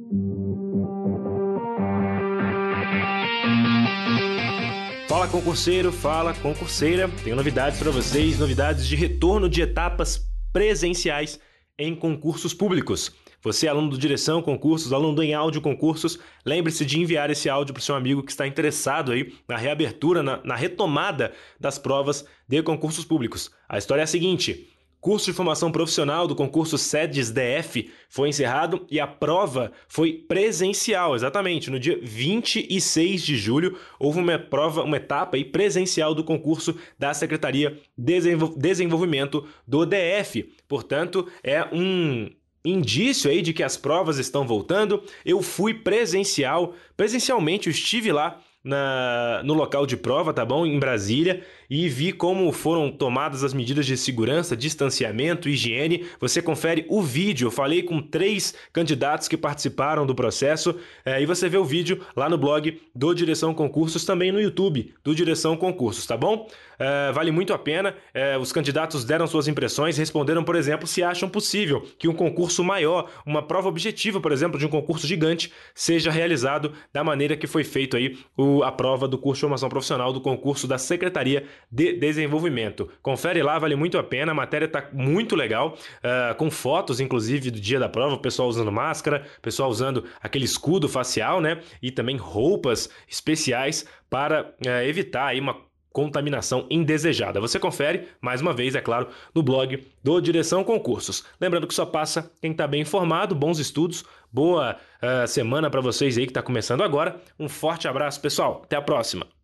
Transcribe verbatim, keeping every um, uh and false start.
Fala concurseiro, fala concurseira, tenho novidades para vocês, novidades de retorno de etapas presenciais em concursos públicos. Você, aluno do Direção Concursos, aluno do Em Áudio Concursos, lembre-se de enviar esse áudio para o seu amigo que está interessado aí na reabertura, na, na retomada das provas de concursos públicos. A história é a seguinte: curso de formação profissional do concurso SEDES D F foi encerrado e a prova foi presencial, exatamente. No dia vinte e seis de julho, houve uma prova, uma etapa aí presencial do concurso da Secretaria de Desenvolvimento do D F. Portanto, é um indício aí de que as provas estão voltando. Eu fui presencial, presencialmente eu estive lá Na, no local de prova, tá bom? Em Brasília, e vi como foram tomadas as medidas de segurança, distanciamento, higiene. Você confere o vídeo. Eu falei com três candidatos que participaram do processo, é, e você vê o vídeo lá no blog do Direção Concursos, também no YouTube do Direção Concursos, tá bom? É, vale muito a pena. É, os candidatos deram suas impressões, responderam, por exemplo, se acham possível que um concurso maior, uma prova objetiva, por exemplo, de um concurso gigante, seja realizado da maneira que foi feito aí o a prova do curso de formação profissional do concurso da Secretaria de Desenvolvimento. Confere lá, vale muito a pena, a matéria está muito legal, uh, com fotos, inclusive, do dia da prova, o pessoal usando máscara, o pessoal usando aquele escudo facial, né? E também roupas especiais para uh, evitar aí uma contaminação indesejada. Você confere, mais uma vez, é claro, no blog do Direção Concursos. Lembrando que só passa quem está bem informado, bons estudos, boa uh, semana para vocês aí que está começando agora. Um forte abraço, pessoal. Até a próxima.